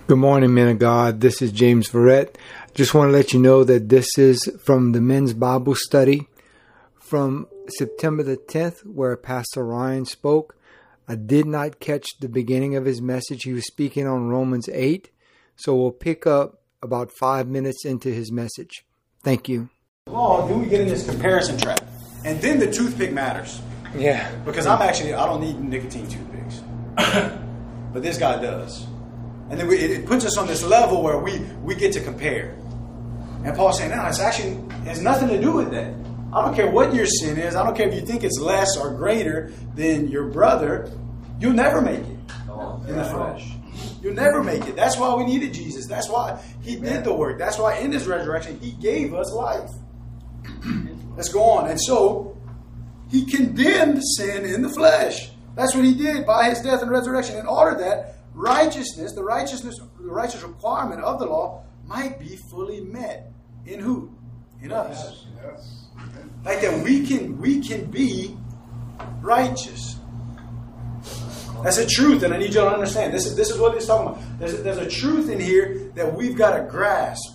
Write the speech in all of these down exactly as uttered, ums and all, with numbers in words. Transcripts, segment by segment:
Good morning, men of God. This is James Verrett. Just want to let you know that this is from the Men's Bible Study from September the tenth, where Pastor Ryan spoke. I did not catch the beginning of his message. He was speaking on Romans eight. So we'll pick up about five minutes into his message. Thank you. Law, then we get in this comparison trap. And then the toothpick matters. Yeah. Because I'm actually, I don't need nicotine toothpicks. But this guy does. And then we, it, it puts us on this level where we, we get to compare. And Paul's saying, no, it's actually, it has nothing to do with that. I don't care what your sin is. I don't care if you think it's less or greater than your brother. You'll never make it in the flesh. You'll never make it. That's why we needed Jesus. That's why he did the work. That's why in his resurrection, he gave us life. Let's go on. And so, he condemned sin in the flesh. That's what he did by his death and resurrection, in order that righteousness, the righteousness, the righteous requirement of the law, might be fully met. In who? In us. Yes, yes. Like that we can we can be righteous. That's a truth that I need you to understand. This is this is what he's talking about. There's a, there's a truth in here that we've got to grasp.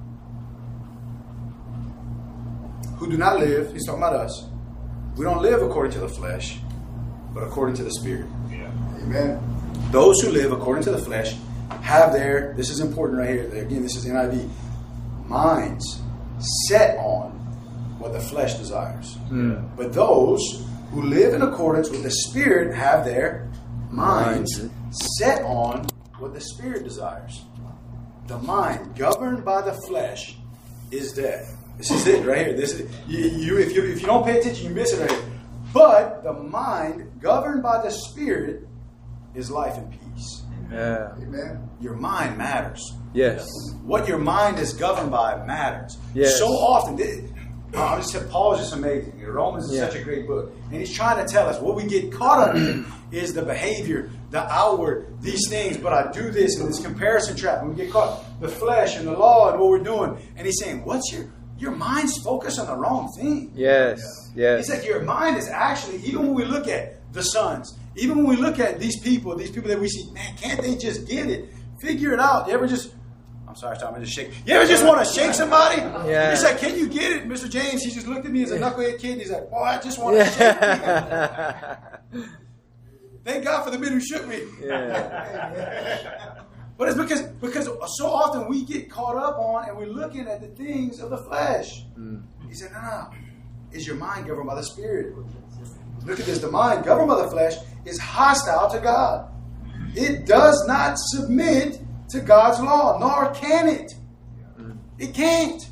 Who do not live, he's talking about us. We don't live according to the flesh, but according to the Spirit. Yeah. Amen. Those who live according to the flesh have their, this is important right here, again, this is N I V, minds set on what the flesh desires. Mm. But those who live in accordance with the Spirit have their minds set on what the Spirit desires. The mind governed by the flesh is death. This is it right here. This is you, you if you if you don't pay attention, you miss it right here. But the mind governed by the Spirit is life and peace. Yeah. Amen. Your mind matters. Yes. What your mind is governed by matters. Yes. So often, I just said Paul is just amazing. Romans is yeah. such a great book, and he's trying to tell us what we get caught up in is the behavior, the outward, these things. But I do this in this comparison trap, and we get caught the flesh and the law and what we're doing. And he's saying, "What's your your mind's focused on the wrong thing?" Yes. Yes. He said, "Your mind is actually, even when we look at the sons, even when we look at these people, these people that we see, man, can't they just get it? Figure it out. You ever just." I'm sorry, Tom, I just shake. You ever just want to shake somebody? Yeah. He's like, "Can you get it?" Mister James, he just looked at me as a knucklehead kid. And he's like, "Boy, I just want to shake you." Thank God for the men who shook me. Yeah. But it's because because so often we get caught up on and we're looking at the things of the flesh. Mm. He said, no, no, is your mind governed by the Spirit? Look at this. The mind governed by the flesh is hostile to God. It does not submit to God's law, nor can it. It can't.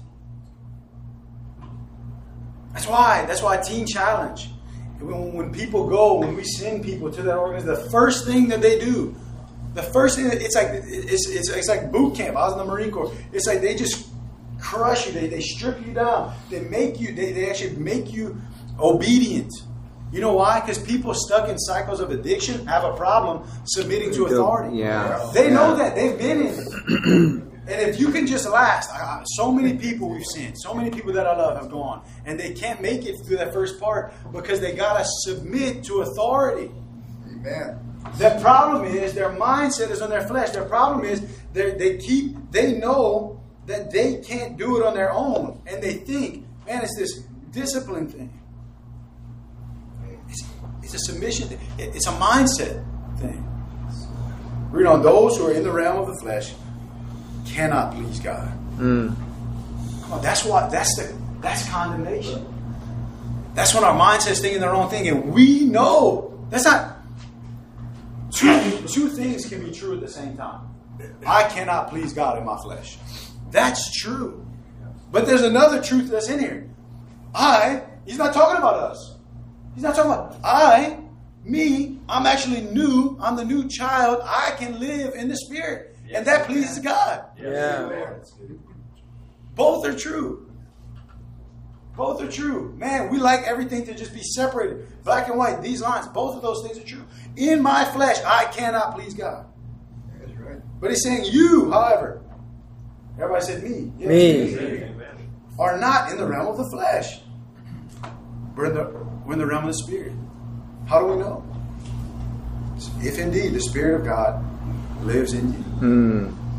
That's why. That's why Teen Challenge. When, when people go, when we send people to that organization, the first thing that they do, the first thing, it's like it's it's, it's like boot camp. I was in the Marine Corps. It's like they just crush you. They they strip you down. They make you. They they actually make you obedient. You know why? Because people stuck in cycles of addiction have a problem submitting to authority. Yeah. They know that. They've been in it. And if you can just last, I, so many people we've seen, so many people that I love have gone, and they can't make it through that first part because they got to submit to authority. Amen. The problem is their mindset is on their flesh. Their problem is they they keep, they know that they can't do it on their own. And they think, man, it's this discipline thing. It's, it's a submission thing. It's a mindset thing. Read on, those who are in the realm of the flesh cannot please God. Mm. Come on, that's what that's the that's condemnation. That's when our mindset's thinking the wrong thing, and we know that's not two two things can be true at the same time. I cannot please God in my flesh. That's true. But there's another truth that's in here. I, he's not talking about us. He's not talking about I, me, I'm actually new. I'm the new child. I can live in the Spirit. And that pleases God. Yeah. Both are true. Both are true. Man, we like everything to just be separated. Black and white, these lines, both of those things are true. In my flesh, I cannot please God. That's right. But he's saying you, however, everybody said me. Yeah, me. me. Are not in the realm of the flesh. We're in the, we're in the realm of the Spirit. How do we know? If indeed the Spirit of God lives in you. Mm.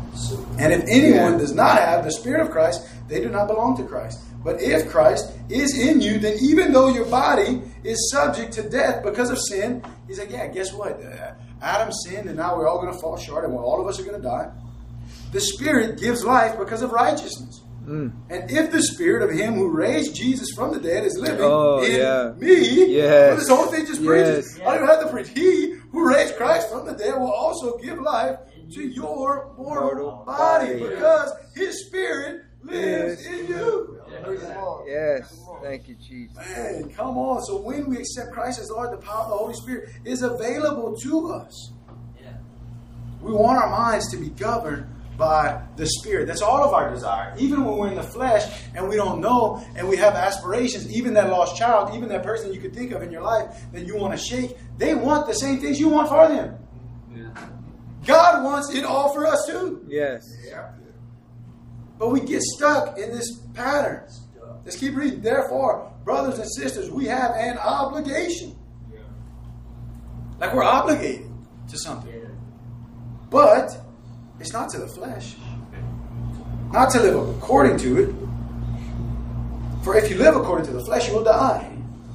And if anyone Yeah. does not have the Spirit of Christ, they do not belong to Christ. But if Christ is in you, then even though your body is subject to death because of sin, he's like, yeah, guess what? Uh, Adam sinned, and now we're all going to fall short, and all of us are going to die. The Spirit gives life because of righteousness. Mm. And if the Spirit of him who raised Jesus from the dead is living Oh, in yeah. me, Yes. well, this whole thing just preaches. Yes. I don't even have to preach. He who raised Christ from the dead will also give life to your mortal Mortal body, body. because his Spirit lives Yes. in you. Yes. Thank you, Jesus. Man, come on. So when we accept Christ as Lord, the power of the Holy Spirit is available to us. We want our minds to be governed by the Spirit. That's all of our desire. Even when we're in the flesh and we don't know and we have aspirations, even that lost child, even that person you could think of in your life that you want to shake, they want the same things you want for them. God wants it all for us too. Yes. But we get stuck in this pattern. Let's keep reading. Therefore, brothers and sisters, we have an obligation. Like we're obligated to something. But it's not to the flesh. Not to live according to it. For if you live according to the flesh, you will die.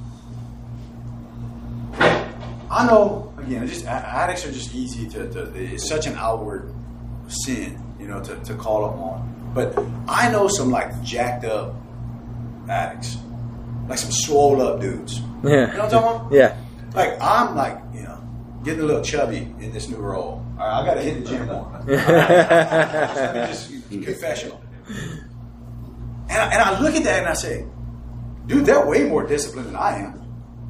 I know, again, it's just addicts are just easy to, to it's such an outward sin, you know, to, to call upon. But I know some like jacked up addicts. Like some swole up dudes. Yeah. You know what I'm talking about? Yeah. Like I'm like, you know, getting a little chubby in this new role. All right, I gotta hit the gym more. Let me just confessional. And I, and I look at that and I say, dude, they're way more disciplined than I am.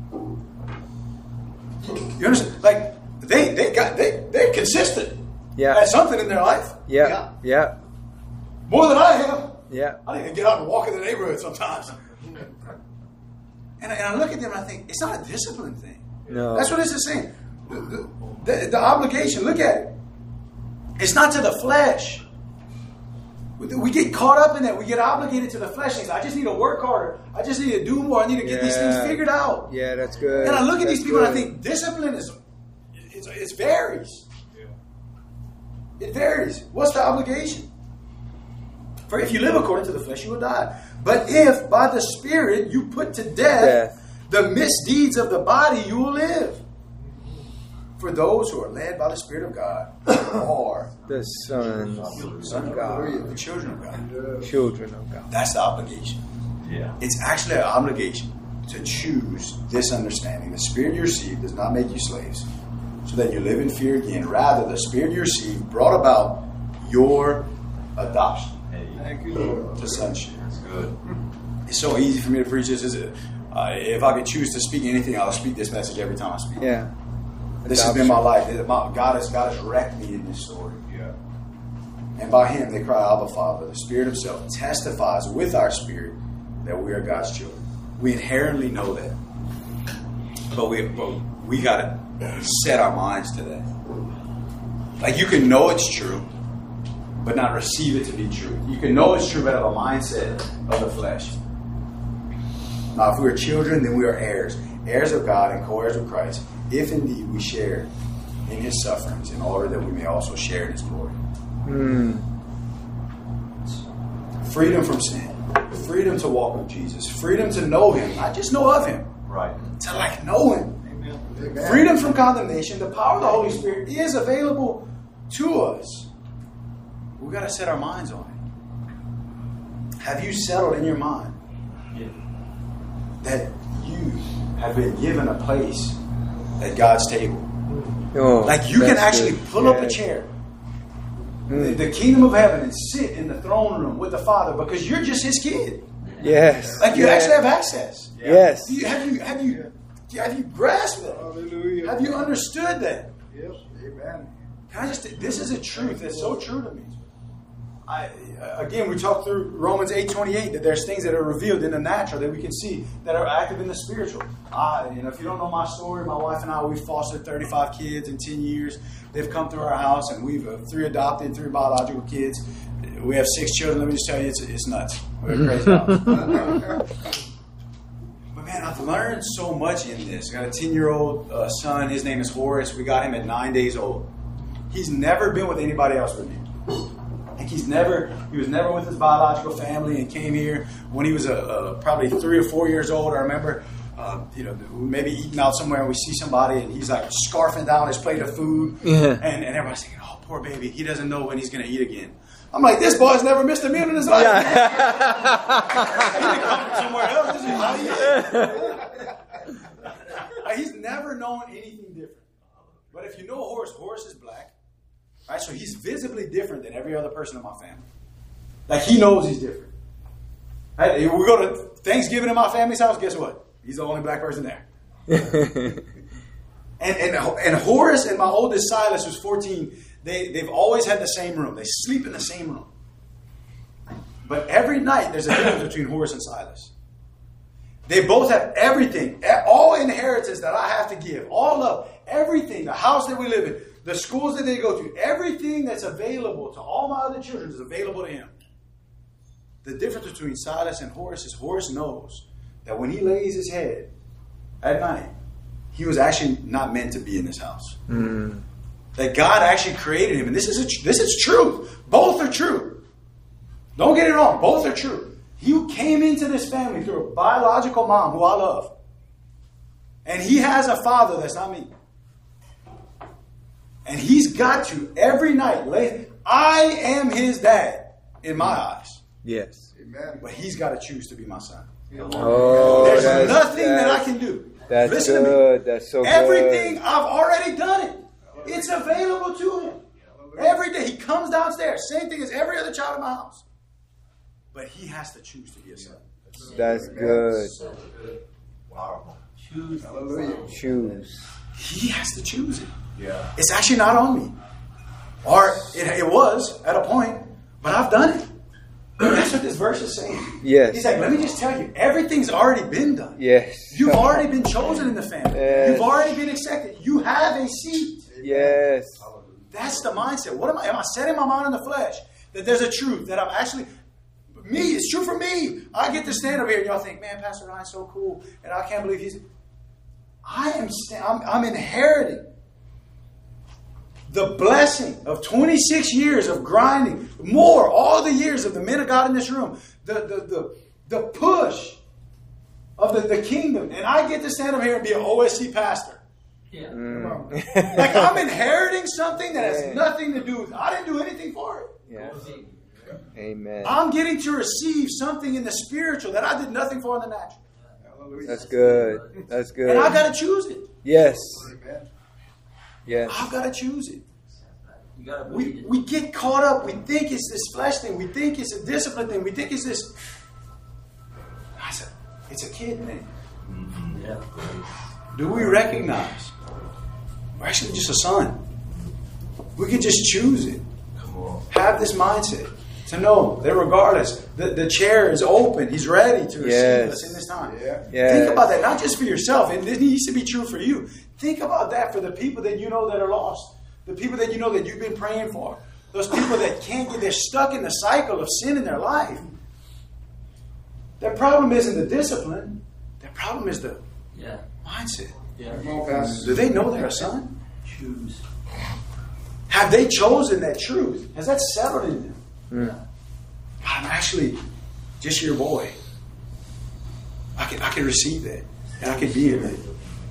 You understand? Like they they got they they're consistent. Yeah. At something in their life. Yeah. Yeah. More than I am. Yeah. I don't even get out and walk in the neighborhood sometimes. And I, and I look at them and I think, it's not a discipline thing. No. That's what this is saying. The, the, the, the obligation, look at it. It's not to the flesh. We, we get caught up in that. We get obligated to the flesh. Things. I just need to work harder. I just need to do more. I need to get these things Yeah. figured out. Yeah, that's good. And I look at That's these people and I good. think, discipline is, it's, it varies. It varies. What's the obligation? For if you live according to the flesh, you will die. But if by the Spirit you put to death, Death. the misdeeds of the body, you will live. For those who are led by the Spirit of God are The sons Son of God, the children of God. children of God. That's the obligation. Yeah. It's actually an obligation to choose this understanding. The Spirit you receive does not make you slaves, so that you live in fear again. Rather, the Spirit you receive brought about your adoption Thank you, Lord. to sonship. That's good. It's so easy for me to preach this. Is it? Uh, if I could choose to speak anything, I'll speak this message every time I speak. Yeah. This has been my life. My- God has God has wrecked me in this story. Yeah. And by Him they cry, Abba, Father. The Spirit Himself testifies with our spirit that we are God's children. We inherently know that, but we but we gotta set our minds to that. Like you can know it's true, but not receive it to be true. You can know it's true, but have a mindset of the flesh. Now, if we are children, then we are heirs, heirs of God and co-heirs with Christ, if indeed we share in His sufferings, in order that we may also share in His glory. Mm. Freedom from sin, freedom to walk with Jesus, freedom to know Him, not just know of Him, Right. to like know Him. Amen. Freedom from condemnation. The power of the Holy Spirit is available to us. We've got to set our minds on it. Have you settled in your mind Yeah. that you have been given a place at God's table? Oh, Like you can that's actually good. pull up a Yes. chair, the, Mm. the kingdom of heaven, and sit in the throne room with the Father because you're just His kid. Yes. Like you Yes. actually have access. Yes. Do you, have you have you have you grasped that? Hallelujah. Have you understood that? Yes. Amen. Can I just? This is a truth that's so true to me. I again, we talked through Romans eight twenty eight that there's things that are revealed in the natural that we can see that are active in the spiritual. I, you know, if you don't know my story, my wife and I, we fostered thirty five kids in ten years. They've come through our house, and we've uh, three adopted, three biological kids. We have six children. Let me just tell you, it's it's nuts. We're a crazy house. But man, I've learned so much in this. I got a ten year old uh, son. His name is Horace. We got him at nine days old. He's never been with anybody else with me. He's never, he was never with his biological family and came here when he was a, a, probably three or four years old. I remember, uh, you know, maybe eating out somewhere and we see somebody and he's like scarfing down his plate of food. Yeah. And, and everybody's thinking, oh, poor baby, he doesn't know when he's going to eat again. I'm like, this boy's never missed a meal in his life. Yeah. He didn't come from somewhere else. This is how he is. Like, he's never known anything different. But if you know Horace, Horace is black. Right? So he's visibly different than every other person in my family. Like, he knows he's different. Right? If we go to Thanksgiving in my family's house, guess what? He's the only black person there. and, and and Horace and my oldest Silas, who's fourteen, they, they've always had the same room. They sleep in the same room. But every night, there's a difference between Horace and Silas. They both have everything, all inheritance that I have to give, all love, everything, the house that we live in, the schools that they go to, everything that's available to all my other children is available to him. The difference between Silas and Horace is Horace knows that when he lays his head at night, he was actually not meant to be in this house. Mm. That God actually created him. And this is a, this is truth. Both are true. Don't get it wrong. Both are true. He came into this family through a biological mom who I love. And he has a father that's not me. And he's got to every night lay. I am his dad in my eyes. Yes. Amen. But he's got to choose to be my son. Oh, there's that's, nothing that's, that I can do. That's Listen good. to me. That's so Everything good. I've already done it. It's available to him. Every day he comes downstairs. Same thing as every other child in my house. But he has to choose to be a son. That's good. Wow. Choose. Hallelujah. Choose. He has to choose it. Yeah. It's actually not on me. Or it, it was at a point, but I've done it. That's what this verse is saying. Yes. He's like, let me just tell you, everything's already been done. Yes. You've already been chosen in the family. Yes. You've already been accepted. You have a seat. Yes. That's the mindset. What am I? Am I setting my mind in the flesh that there's a truth that I'm actually me? It's true for me. I get to stand over here and y'all think, man, Pastor Ryan's so cool, and I can't believe he's. I am. I'm, I'm inheriting the blessing of twenty-six years of grinding, more, all the years of the men of God in this room, the the the, the push of the, the kingdom, and I get to stand over here and be an O S C pastor. Yeah. Mm. Like I'm inheriting something that has nothing to do with I didn't do anything for it. Yeah. Amen. I'm getting to receive something in the spiritual that I did nothing for in the natural. That's good. That's good. And I got to choose it. Yes. Yes. I've got to choose it. We we get caught up. We think it's this flesh thing. We think it's a discipline thing. We think it's this. I said, it's a kid thing. Mm-hmm. Yeah. Do we recognize we're actually just a son? We can just choose it. Have this mindset to know that regardless, the, the chair is open. He's ready to receive yes. us in this time. Yeah. Yes. Think about that, not just for yourself. It needs to be true for you. Think about that for the people that you know that are lost. The people that you know that you've been praying for. Those people that can't get, they're stuck in the cycle of sin in their life. Their problem isn't the discipline. Their problem is the yeah. mindset. Yeah. Do they know they're a son? Choose. Have they chosen that truth? Has that settled in them? Mm. God, I'm actually just your boy. I can I can receive that. And I can be in that. All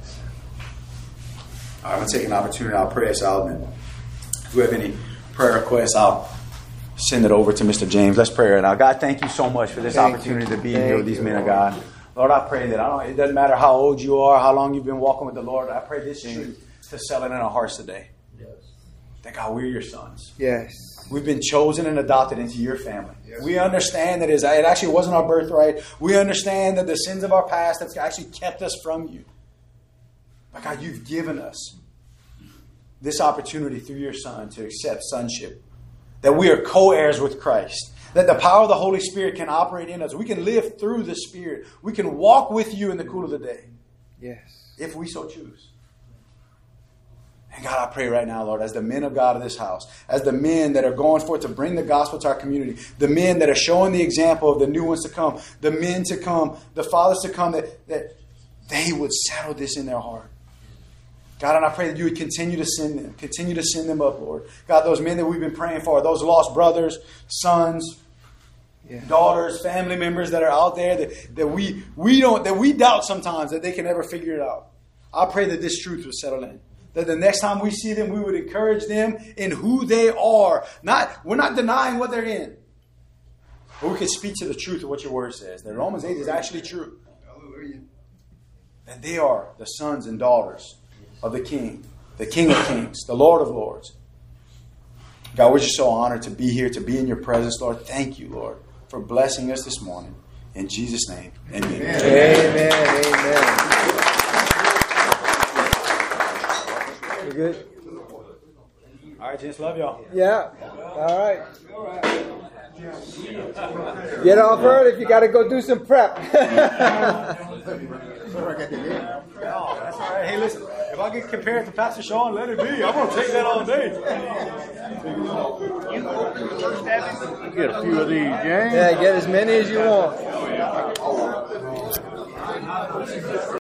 right, I'm going to take an opportunity. I'll pray us out. And if we have any prayer requests, I'll send it over to Mister James. Let's pray right now. God, thank you so much for this thank opportunity you. to be thank here with these men of God. Lord, I pray that I don't, it doesn't matter how old you are, how long you've been walking with the Lord. I pray this truth to settle in our hearts today. Yes. That God, we're your sons. Yes. We've been chosen and adopted into your family. Yes. We understand that it actually wasn't our birthright. We understand that the sins of our past have actually kept us from you. But God, you've given us this opportunity through your Son to accept sonship. That we are co-heirs with Christ. That the power of the Holy Spirit can operate in us. We can live through the Spirit. We can walk with you in the cool of the day. Yes. If we so choose. And God, I pray right now, Lord, as the men of God of this house, as the men that are going forth to bring the gospel to our community, the men that are showing the example of the new ones to come, the men to come, the fathers to come, that, that they would settle this in their heart. God, and I pray that you would continue to send them. Continue to send them up, Lord. God, those men that we've been praying for, those lost brothers, sons, yeah. daughters, family members that are out there that, that we we don't that we doubt sometimes that they can ever figure it out. I pray that this truth will settle in. That the next time we see them, we would encourage them in who they are. Not we're not denying what they're in. But we can speak to the truth of what your word says. That Romans eight is actually true. That they are the sons and daughters of the King, the King of Kings, the Lord of Lords. God, we're just so honored to be here, to be in your presence, Lord. Thank you, Lord, for blessing us this morning. In Jesus' name, amen. Amen. Amen. Amen. You good? All right, gents, love y'all. Yeah. All right. Get off early if you got to go do some prep. Oh, that's all right. Hey, listen, if I get compared to Pastor Sean, let it be. I'm going to take that all day. Get a few of these, James. Yeah, get as many as you want.